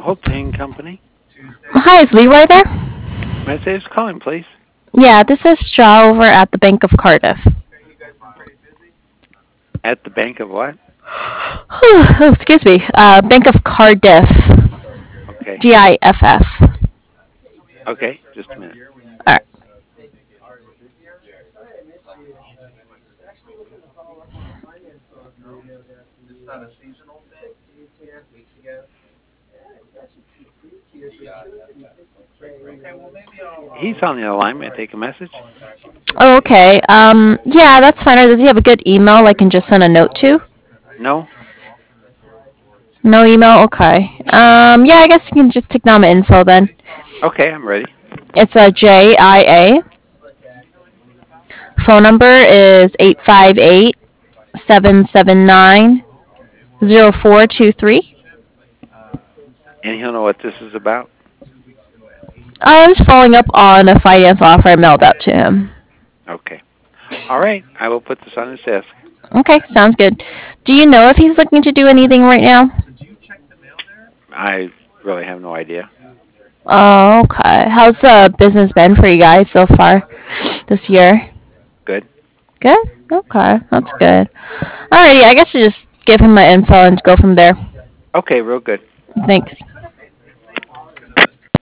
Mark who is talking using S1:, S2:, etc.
S1: Hope Paying Company.
S2: Hi, is Leroy there?
S1: May I say who's calling, please?
S2: Yeah, this is Straw over at the Bank of Cardiff.
S1: At the Bank of what?
S2: Oh, excuse me. Bank of Cardiff.
S1: Okay.
S2: GIFF.
S1: Okay, just a minute.
S2: Alright.
S1: He's on the line. May I take a message?
S2: Oh, okay. Yeah, that's fine. Or does he have a good email I can just send a note to?
S1: No?
S2: No email? Okay. Yeah, I guess you can just take down my info then.
S1: Okay, I'm ready.
S2: It's a JIA. Phone number is 858-779-0423.
S1: And he'll know what this is about?
S2: I was following up on a finance offer I mailed out to him.
S1: Okay. All right, I will put this on his desk.
S2: Okay, sounds good. Do you know if he's looking to do anything right now?
S1: I really have no idea.
S2: Oh, okay. How's the business been for you guys so far this year?
S1: Good.
S2: Good? Okay, that's good. Alrighty, I guess you just give him my info and go from there.
S1: Okay, real good.
S2: Thanks.